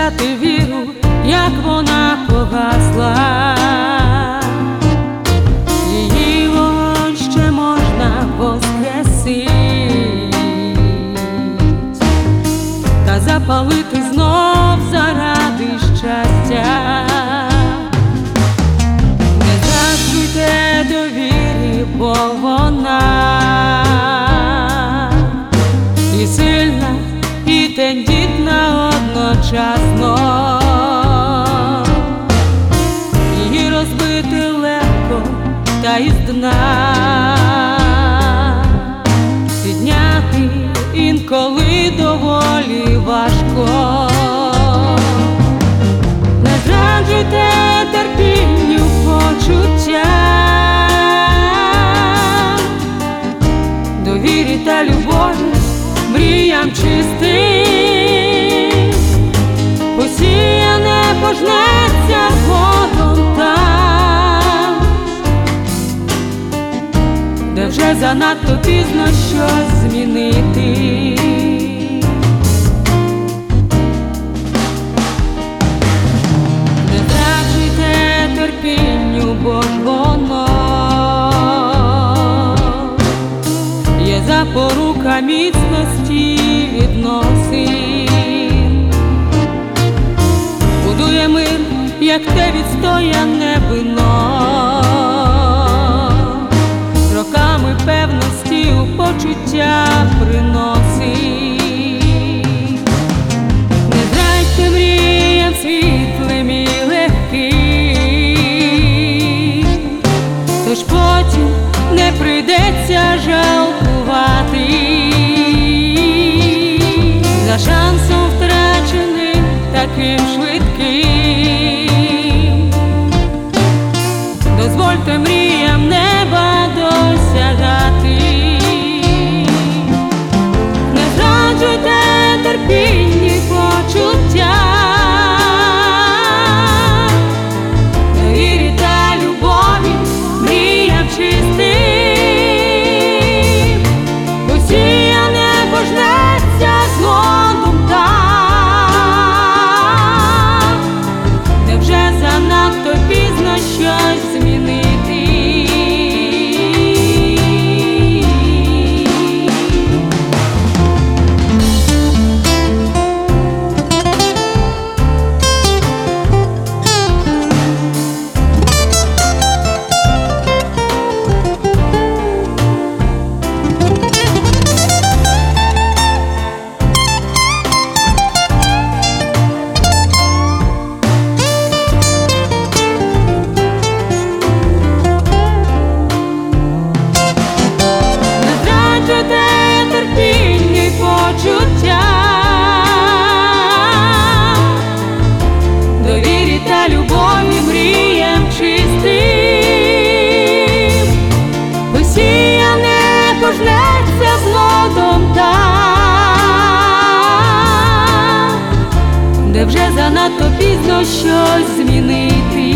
втрачати віру, як вона погасла. Її вогонь ще можна воскресить та запалити знов заради щастя. Не зраджуйте довірі, бо вона і сильна, і тендітна одночасно. Її розбити легко, та із дна підняти інколи доволі важко. Не зраджуйте терпінню, почуттям, довірі та любові, мріям чистим. Посіяне пожнеться згодом там, де вже занадто пізно щось змінити. Не зраджуйте терпінню, бо ж воно є запорука міцності відносин. Будує мир, як те відстояне вино, роками певності у почуття приносить. Не зрадьте мріям світлим і легким, тож потім не прийдеться жалкувати за шансом втраченим таким швидким. Дозвольте мріям неба досягати. Не зраджуйте терпінні почуття, довірі та любові, мріям чистим. Посіяне пожнеться згодом там, де вже занадто пізно щось змінити. Терпінні почуття, довірі та любові, мріям чистим. Посіяне пожнеться згодом там, де вже занадто пізно щось змінити.